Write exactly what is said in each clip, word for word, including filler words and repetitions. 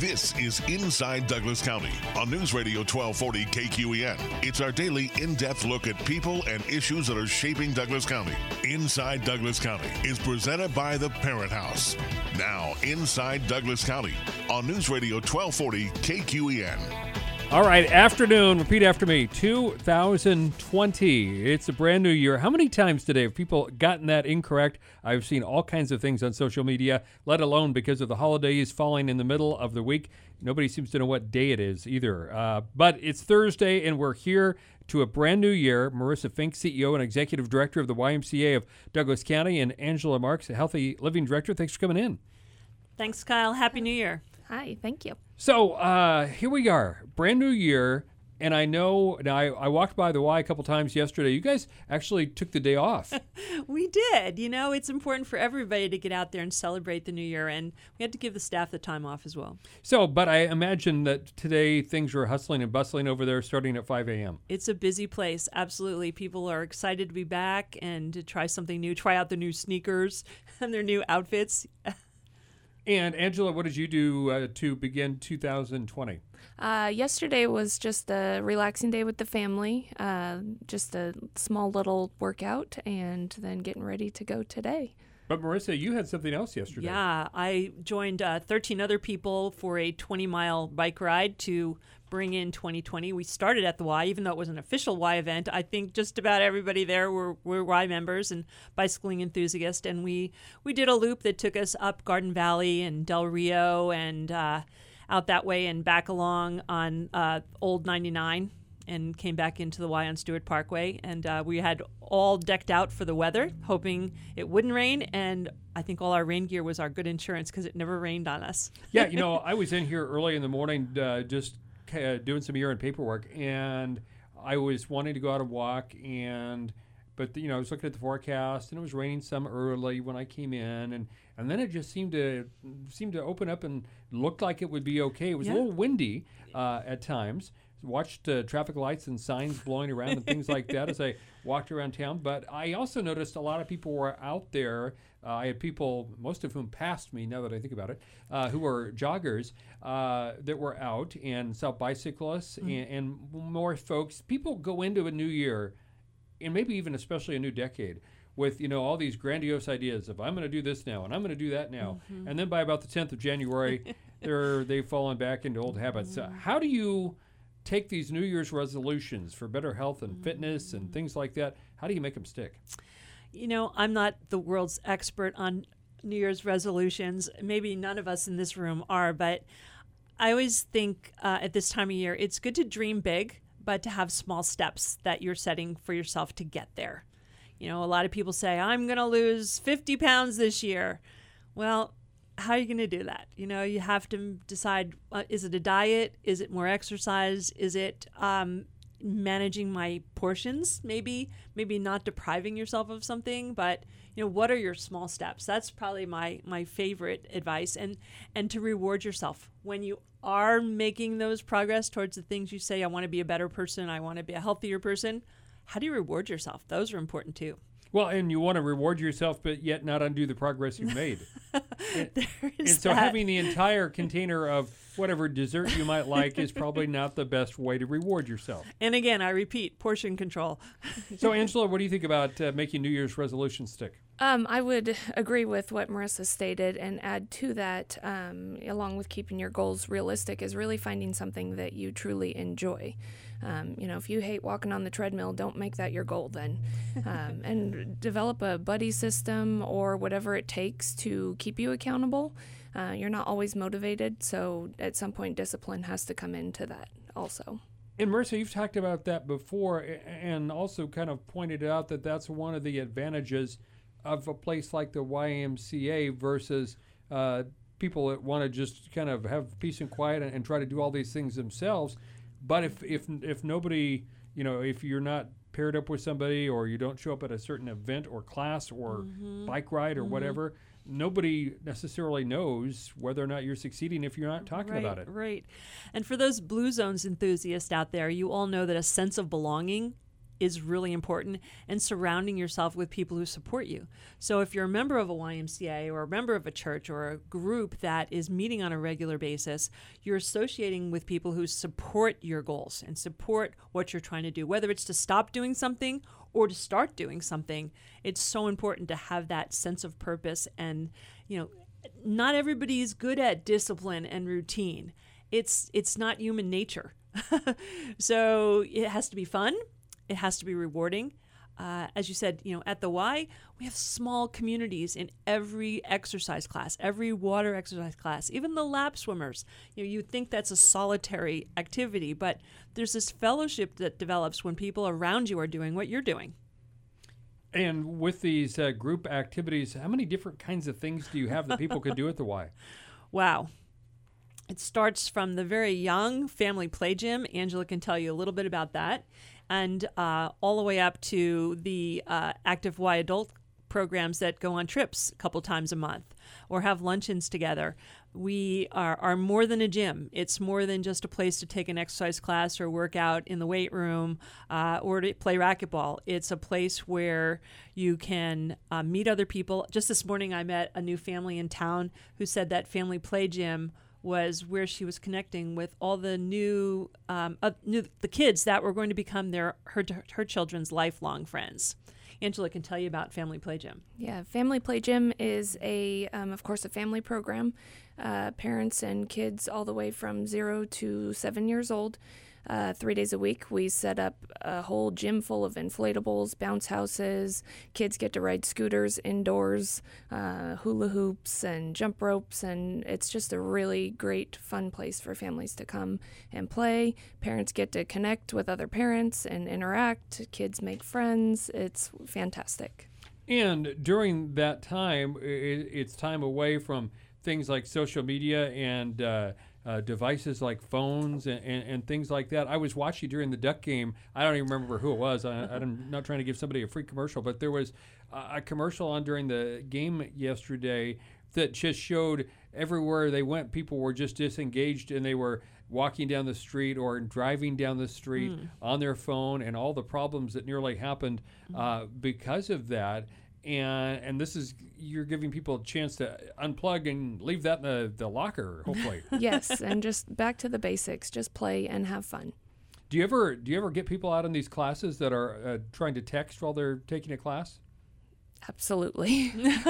This is Inside Douglas County on News Radio twelve forty K Q E N. It's our daily in-depth look at people and issues that are shaping Douglas County. Inside Douglas County is presented by the Parent House. Now, Inside Douglas County on News Radio twelve forty K Q E N. All right, afternoon, repeat after me, two thousand twenty. It's a brand new year. How many times today have people gotten that incorrect? I've seen all kinds of things on social media, let alone because of the holidays falling in the middle of the week. Nobody seems to know what day it is either. Uh, but it's Thursday, and we're here to a brand new year. Marissa Fink, C E O and Executive Director of the Y M C A of Douglas County, and Angela Marks, Healthy Living Director. Thanks for coming in. Thanks, Kyle. Happy New Year. Hi, thank you. So uh, here we are, brand new year, and I know, now I, I walked by the Y a couple times yesterday. You guys actually took the day off. We did. You know, it's important for everybody to get out there and celebrate the new year, and we had to give the staff the time off as well. So, but I imagine that today things were hustling and bustling over there starting at five a.m. It's a busy place, absolutely. People are excited to be back and to try something new, try out their new sneakers and their new outfits. And Angela, what did you do uh, to begin two thousand twenty? Uh, yesterday was just a relaxing day with the family, uh, just a small little workout, and then getting ready to go today. But Marissa, you had something else yesterday. Yeah, I joined uh, thirteen other people for a twenty-mile bike ride to bring in twenty twenty. We started at the Y, even though it was an official Y event. I think just about everybody there were, were Y members and bicycling enthusiasts, and we, we did a loop that took us up Garden Valley and Del Rio and uh, out that way and back along on uh, Old ninety-nine. And came back into the Y on Stewart Parkway. And uh, we had all decked out for the weather, hoping it wouldn't rain. And I think all our rain gear was our good insurance because it never rained on us. Yeah, you know, I was in here early in the morning uh, just uh, doing some year-end paperwork, and I was wanting to go out and walk, and but, you know, I was looking at the forecast, and it was raining some early when I came in, and, and then it just seemed to seemed to open up and looked like it would be okay. It was Yeah. a little windy uh, at times. Watched uh, traffic lights and signs blowing around and things like that as I walked around town. But I also noticed a lot of people were out there. Uh, I had people, most of whom passed me, now that I think about it, uh, who were joggers uh, that were out, and saw bicyclists mm. and, and more folks. People go into a new year, and maybe even especially a new decade, with, you know, all these grandiose ideas of I'm going to do this now and I'm going to do that now. Mm-hmm. And then by about the tenth of January, they're, they've fallen back into old habits. Mm-hmm. Uh, how do you take these New Year's resolutions for better health and fitness and things like that? How do you make them stick? You know, I'm not the world's expert on New Year's resolutions. Maybe none of us in this room are, but I always think uh, at this time of year, it's good to dream big, but to have small steps that you're setting for yourself to get there. You know, a lot of people say, I'm going to lose fifty pounds this year. Well, how are you going to do that? You know, you have to decide, uh, is it a diet? Is it more exercise? Is it um, managing my portions? Maybe, maybe not depriving yourself of something, but, you know, what are your small steps? That's probably my, my favorite advice. And, and to reward yourself when you are making those progress towards the things you say, I want to be a better person. I want to be a healthier person. How do you reward yourself? Those are important too. Well, and you want to reward yourself, but yet not undo the progress you've made. and, and so that. having the entire container of whatever dessert you might like is probably not the best way to reward yourself. And again, I repeat, portion control. So, Angela, what do you think about uh, making New Year's resolutions stick? Um, I would agree with what Marissa stated and add to that, um, along with keeping your goals realistic, is really finding something that you truly enjoy. Um, you know, if you hate walking on the treadmill, don't make that your goal then. Um, and develop a buddy system or whatever it takes to keep you accountable. Uh, you're not always motivated, so at some point discipline has to come into that also. And Marissa, you've talked about that before and also kind of pointed out that that's one of the advantages of a place like the Y M C A versus uh, people that want to just kind of have peace and quiet and, and try to do all these things themselves. But if, if if nobody, you know, if you're not paired up with somebody or you don't show up at a certain event or class or mm-hmm. bike ride or mm-hmm. whatever, nobody necessarily knows whether or not you're succeeding if you're not talking right, about it. Right. And for those Blue Zones enthusiasts out there, you all know that a sense of belonging is really important, and surrounding yourself with people who support you. So if you're a member of a Y M C A or a member of a church or a group that is meeting on a regular basis, you're associating with people who support your goals and support what you're trying to do, whether it's to stop doing something or to start doing something. It's so important to have that sense of purpose. And, you know, not everybody is good at discipline and routine. It's it's not human nature. So it has to be fun. It has to be rewarding. Uh, as you said, you know, at the Y, we have small communities in every exercise class, every water exercise class, even the lap swimmers. You know, you think that's a solitary activity, but there's this fellowship that develops when people around you are doing what you're doing. And with these uh, group activities, how many different kinds of things do you have that people could do at the Y? Wow. It starts from the very young family play gym. Angela can tell you a little bit about that. And uh, all the way up to the uh, Active Y adult programs that go on trips a couple times a month or have luncheons together. We are, are more than a gym. It's more than just a place to take an exercise class or work out in the weight room uh, or to play racquetball. It's a place where you can uh, meet other people. Just this morning, I met a new family in town who said that family play gym was where she was connecting with all the new, um, uh, new the kids that were going to become their her her children's lifelong friends. Angela can tell you about Family Play Gym. Yeah, Family Play Gym is a, um, of course, a family program. Uh, parents and kids all the way from zero to seven years old. Uh, three days a week, we set up a whole gym full of inflatables, bounce houses. Kids get to ride scooters indoors, uh, hula hoops and jump ropes, and it's just a really great, fun place for families to come and play. Parents get to connect with other parents and interact. Kids make friends. It's fantastic. And during that time, i- it's time away from things like social media and uh, uh, devices like phones and, and, and things like that. I was watching during the Duck game. I don't even remember who it was. I, I'm not trying to give somebody a free commercial, but there was a, a commercial on during the game yesterday that just showed everywhere they went, people were just disengaged and they were walking down the street or driving down the street mm. on their phone, and all the problems that nearly happened uh, because of that. And and this is, you're giving people a chance to unplug and leave that in the, the locker, hopefully. Yes, and just back to the basics. Just play and have fun. Do you ever do you ever get people out in these classes that are uh, trying to text while they're taking a class? Absolutely.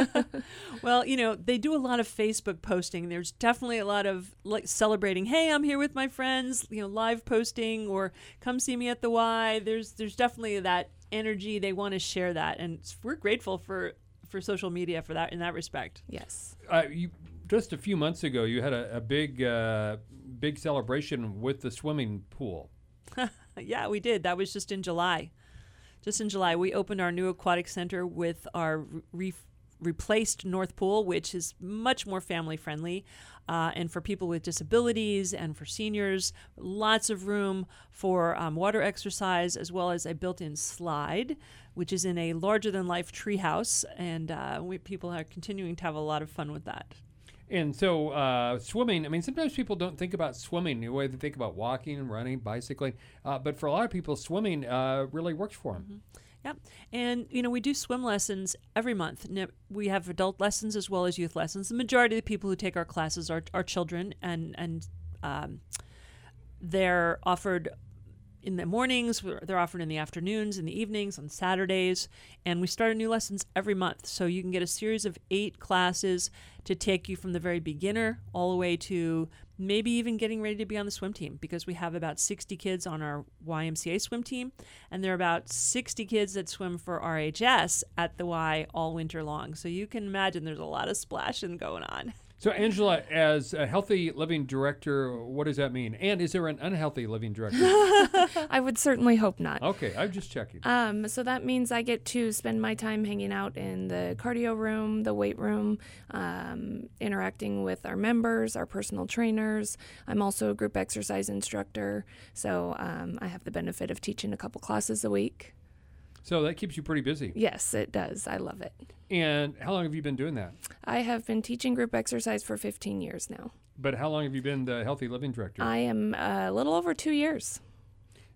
Well, you know, they do a lot of Facebook posting. There's definitely a lot of like celebrating, hey, I'm here with my friends, you know, live posting, or come see me at the Y. There's there's definitely that energy. They want to share that, and we're grateful for for social media for that in that respect. Yes. Uh, you just a few months ago, you had a, a big uh, big celebration with the swimming pool. Yeah, we did. That was just in July. Just in July, we opened our new aquatic center with our re- replaced North Pool, which is much more family friendly, uh, and for people with disabilities and for seniors. Lots of room for um, water exercise, as well as a built-in slide, which is in a larger-than-life treehouse, and uh, we, people are continuing to have a lot of fun with that. And so uh, swimming, I mean, sometimes people don't think about swimming the way they think about walking and running, bicycling. Uh, but for a lot of people, swimming uh, really works for them. Mm-hmm. Yep. And, you know, we do swim lessons every month. We have adult lessons as well as youth lessons. The majority of the people who take our classes are, are children, and, and um, they're offered in the mornings, they're offered in the afternoons, in the evenings, on Saturdays, and we start new lessons every month. So you can get a series of eight classes to take you from the very beginner all the way to maybe even getting ready to be on the swim team, because we have about sixty kids on our Y M C A swim team, and there are about sixty kids that swim for R H S at the Y all winter long. So you can imagine there's a lot of splashing going on. So, Angela, as a healthy living director, what does that mean? And is there an unhealthy living director? I would certainly hope not. Okay, I'm just checking. Um, so that means I get to spend my time hanging out in the cardio room, the weight room, um, interacting with our members, our personal trainers. I'm also a group exercise instructor, so um, I have the benefit of teaching a couple classes a week. So that keeps you pretty busy. Yes, it does. I love it. And how long have you been doing that? I have been teaching group exercise for fifteen years now. But how long have you been the healthy living director? I am a little over two years.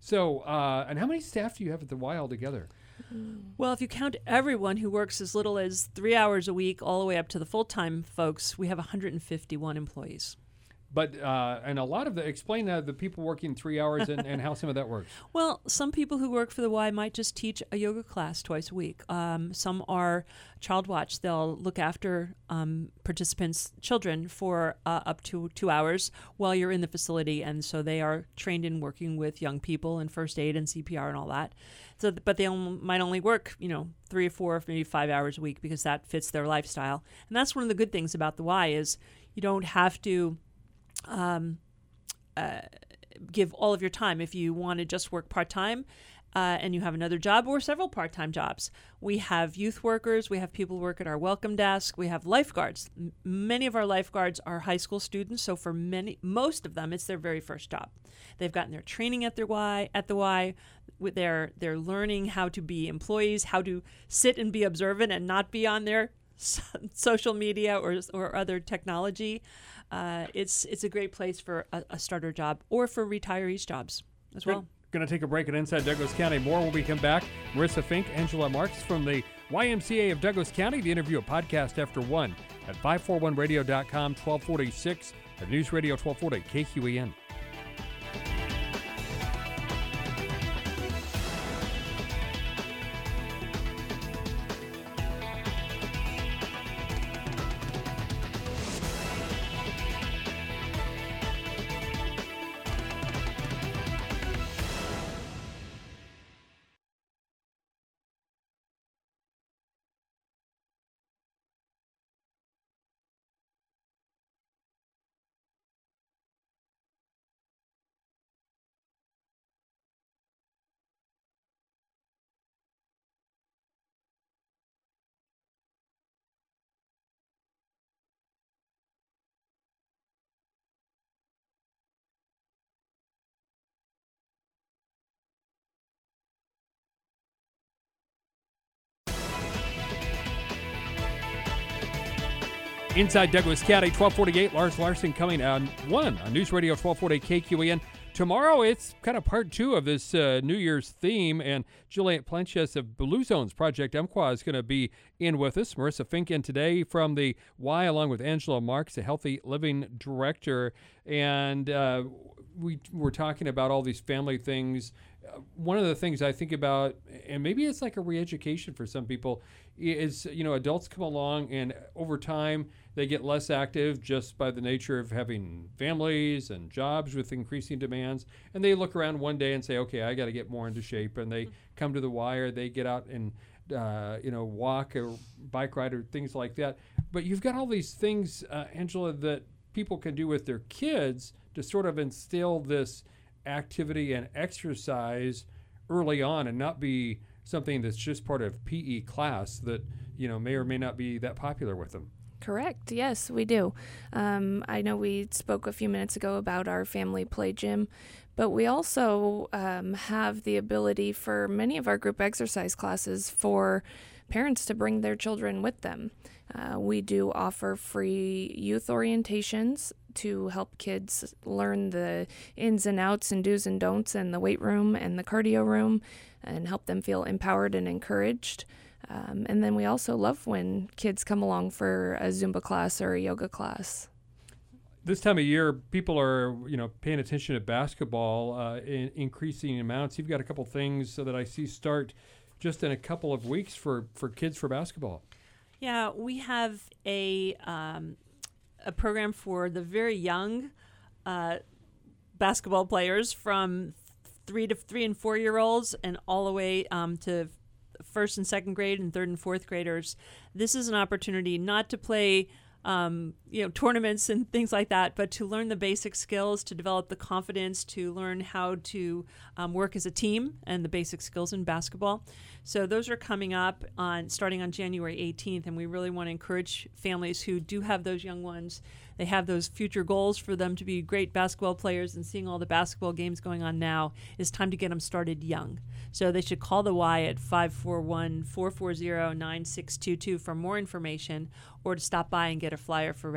So, uh, and how many staff do you have at the Y altogether? Well, if you count everyone who works as little as three hours a week all the way up to the full-time folks, we have one hundred fifty-one employees. But, uh, and a lot of the, explain uh, the people working three hours and, and how some of that works. Well, some people who work for the Y might just teach a yoga class twice a week. Um, some are child watch. They'll look after um, participants' children for uh, up to two hours while you're in the facility. And so they are trained in working with young people and first aid and C P R and all that. So, but they only, might only work, you know, three or four, maybe five hours a week because that fits their lifestyle. And that's one of the good things about the Y is you don't have to Um, uh, give all of your time if you want to just work part-time uh, and you have another job or several part-time jobs. We have youth workers. We have people work at our welcome desk. We have lifeguards. M- many of our lifeguards are high school students, so for many, most of them, it's their very first job. They've gotten their training at their Y, at the Y. With their, they're learning how to be employees, how to sit and be observant and not be on their social media or or other technology. Uh, it's it's a great place for a, a starter job or for retirees jobs as well. Going to take a break at Inside Douglas County. More when we come back. Marissa Fink, Angela Marks from the Y M C A of Douglas County. The interview, a podcast after one at five forty-one radio dot com, twelve forty-six at News Radio twelve forty K Q E N. Inside Douglas County, twelve forty-eight. Lars Larson coming on one on News Radio twelve forty K Q E N. Tomorrow, it's kind of part two of this uh, New Year's theme, and Juliet Planches of Blue Zones Project M Q A is going to be in with us. Marissa Fink in today from the Y, along with Angela Marks, the Healthy Living Director. And uh, we were talking about all these family things. Uh, one of the things I think about, and maybe it's like a re-education for some people, is, you know, adults come along and over time they get less active just by the nature of having families and jobs with increasing demands. And they look around one day and say, okay, I got to get more into shape. And they mm-hmm. come to the Y, or they get out and, uh, you know, walk or bike ride or things like that. But you've got all these things, uh, Angela, that people can do with their kids to sort of instill this activity and exercise early on and not be something that's just part of P E class that, you know, may or may not be that popular with them. Correct. Yes, we do. Um, I know we spoke a few minutes ago about our family play gym, but we also um, have the ability for many of our group exercise classes for parents to bring their children with them. Uh, we do offer free youth orientations to help kids learn the ins and outs and do's and don'ts in the weight room and the cardio room and help them feel empowered and encouraged. Um, and then we also love when kids come along for a Zumba class or a yoga class. This time of year, people are, you know, paying attention to basketball uh, in increasing amounts. You've got a couple things so that I see start just in a couple of weeks for, for kids for basketball. Yeah, we have a um, a program for the very young uh, basketball players from three to three and four year olds and all the way um, to first and second grade and third and fourth graders. This is an opportunity not to play um, you know, tournaments and things like that, but to learn the basic skills, to develop the confidence, to learn how to um, work as a team and the basic skills in basketball. So those are coming up on starting on January eighteenth, and we really want to encourage families who do have those young ones. They have those future goals for them to be great basketball players, and seeing all the basketball games going on now, it's time to get them started young. So they should call the Y at five four one, four four zero, nine six two two for more information, or to stop by and get a flyer for registration.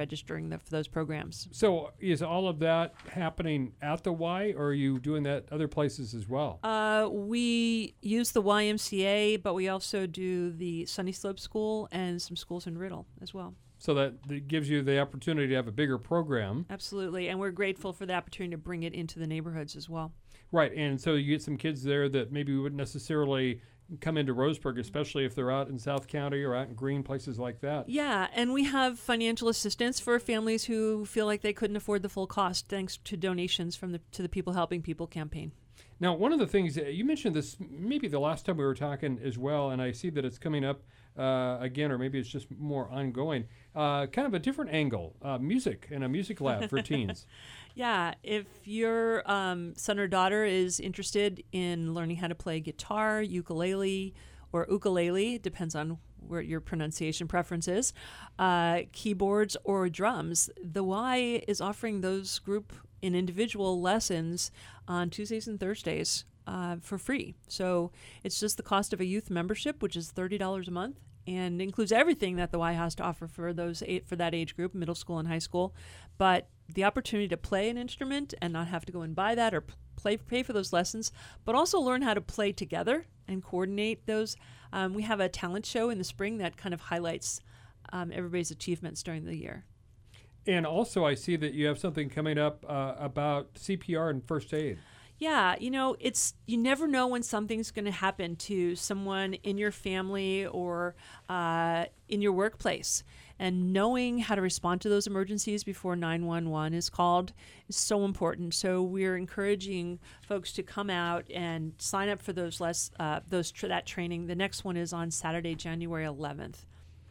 registering the, for those programs. So is all of that happening at the Y, or are you doing that other places as well? Uh, we use the Y M C A, but we also do the Sunny Slope School and some schools in Riddle as well. So that, that gives you the opportunity to have a bigger program. Absolutely, and we're grateful for the opportunity to bring it into the neighborhoods as well. Right, and so you get some kids there that maybe wouldn't necessarily come into Roseburg, especially if they're out in South County or out in Green, places like that. Yeah, and we have financial assistance for families who feel like they couldn't afford the full cost, thanks to donations from the to the People Helping People campaign. Now, one of the things, you mentioned this maybe the last time we were talking as well, and I see that it's coming up uh, again, or maybe it's just more ongoing, uh, kind of a different angle, uh, music and a music lab for teens. Yeah, if your um, son or daughter is interested in learning how to play guitar, ukulele, or ukulele, depends on where your pronunciation preference is, uh, keyboards or drums, the Y is offering those group and individual lessons on Tuesdays and Thursdays uh, for free. So it's just the cost of a youth membership, which is thirty dollars a month, and includes everything that the Y has to offer for those eight, for that age group, middle school and high school. But the opportunity to play an instrument and not have to go and buy that or play pay for those lessons, but also learn how to play together and coordinate those. Um, we have a talent show in the spring that kind of highlights um, everybody's achievements during the year. And also, I see that you have something coming up uh, about C P R and first aid. Yeah, you know, it's you never know when something's going to happen to someone in your family or uh, in your workplace. And knowing how to respond to those emergencies before nine one one is called is so important. So we're encouraging folks to come out and sign up for those less uh, those tra- that training. The next one is on Saturday, January eleventh.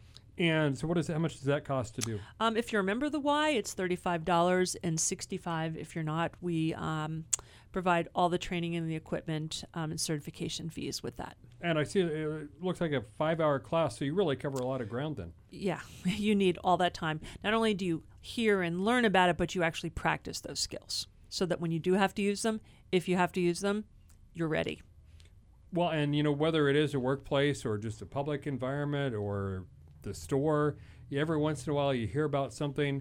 And so what is how much does that cost to do? Um, if you're a member of the Y, it's thirty-five dollars and sixty-five dollars if you're not. We um, provide all the training and the equipment um, and certification fees with that. And I see it, it looks like a five-hour class, so you really cover a lot of ground then. Yeah, you need all that time. Not only do you hear and learn about it, but you actually practice those skills so that when you do have to use them, if you have to use them, you're ready. Well, and you know, whether it is a workplace or just a public environment or the store, every once in a while you hear about something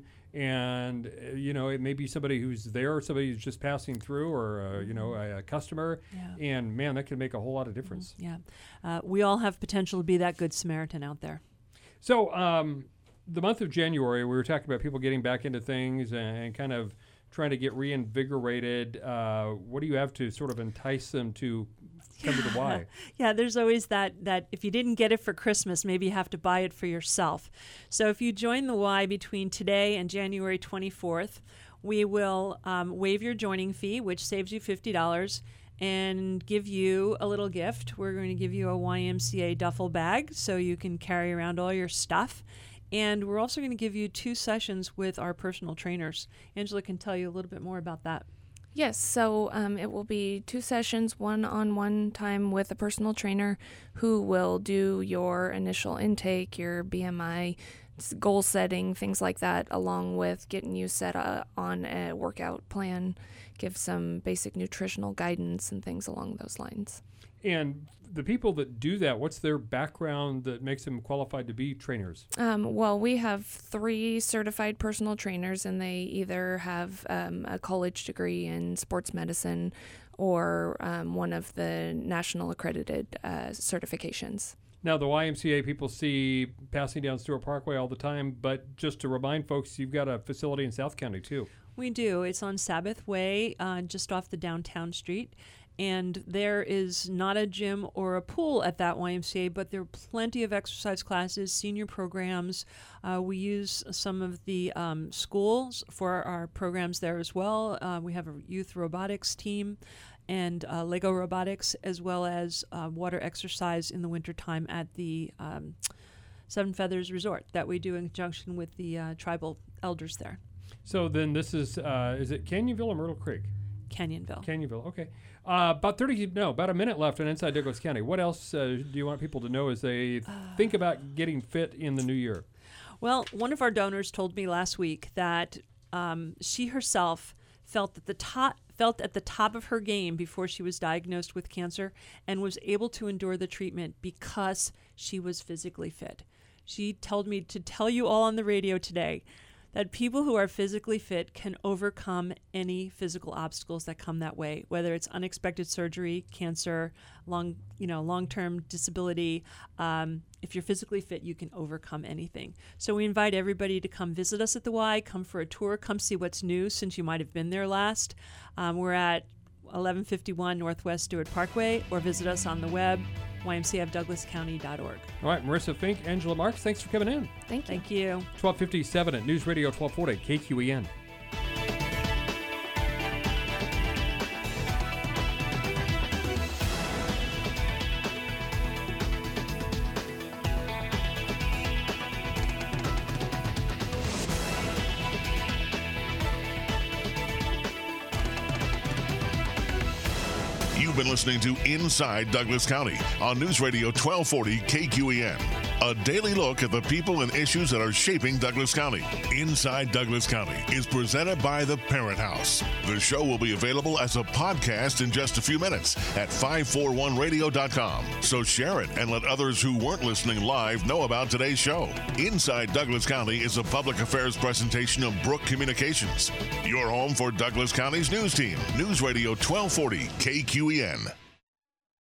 and uh, you know, it may be somebody who's there or somebody who's just passing through or uh, you know, a, a customer. Yeah. And man, that can make a whole lot of difference. Yeah, uh, we all have potential to be that good Samaritan out there. So um, the month of January, we were talking about people getting back into things and, and kind of trying to get reinvigorated. Uh, what do you have to sort of entice them to come to the Y? Yeah, there's always that, that if you didn't get it for Christmas, maybe you have to buy it for yourself. So if you join the Y between today and January twenty-fourth, we will um, waive your joining fee, which saves you fifty dollars, and give you a little gift. We're going to give you a Y M C A duffel bag so you can carry around all your stuff. And we're also going to give you two sessions with our personal trainers. Angela can tell you a little bit more about that. Yes, so um, it will be two sessions, one-on-one time with a personal trainer who will do your initial intake, your B M I, goal setting, things like that, along with getting you set uh, on a workout plan, give some basic nutritional guidance and things along those lines. And the people that do that, what's their background that makes them qualified to be trainers? Um, well, we have three certified personal trainers, and they either have um, a college degree in sports medicine or um, one of the national accredited uh, certifications. Now, the Y M C A people see passing down Stewart Parkway all the time, but just to remind folks, you've got a facility in South County, too. We do. It's on Sabbath Way, uh, just off the downtown street. And there is not a gym or a pool at that Y M C A, but there are plenty of exercise classes, senior programs. Uh, we use some of the um, schools for our programs there as well. Uh, we have a youth robotics team and uh, Lego robotics, as well as uh, water exercise in the wintertime at the um, Seven Feathers Resort that we do in conjunction with the uh, tribal elders there. So then this is, uh, is it Canyonville or Myrtle Creek? Canyonville. Canyonville, okay. Uh, about thirty, no, about a minute left on Inside Douglas County. What else uh, do you want people to know as they uh, think about getting fit in the new year? Well, one of our donors told me last week that um, she herself felt at the top felt at the top of her game before she was diagnosed with cancer and was able to endure the treatment because she was physically fit. She told me to tell you all on the radio today that people who are physically fit can overcome any physical obstacles that come that way, whether it's unexpected surgery, cancer, long, you know, long-term disability. Um, if you're physically fit, you can overcome anything. So we invite everybody to come visit us at the Y, come for a tour, come see what's new since you might have been there last. Um, we're at eleven fifty-one Northwest Stewart Parkway, or visit us on the web, Y M C A of Douglas County dot org. All right, Marissa Fink, Angela Marks, thanks for coming in. Thank you. Thank you. twelve fifty-seven at News Radio twelve forty, K Q E N. You've been listening to Inside Douglas County on News Radio twelve forty K Q E N. A daily look at the people and issues that are shaping Douglas County. Inside Douglas County is presented by the Parent House. The show will be available as a podcast in just a few minutes at five forty-one radio dot com. So share it and let others who weren't listening live know about today's show. Inside Douglas County is a public affairs presentation of Brook Communications. Your home for Douglas County's news team. News Radio twelve forty K Q E N.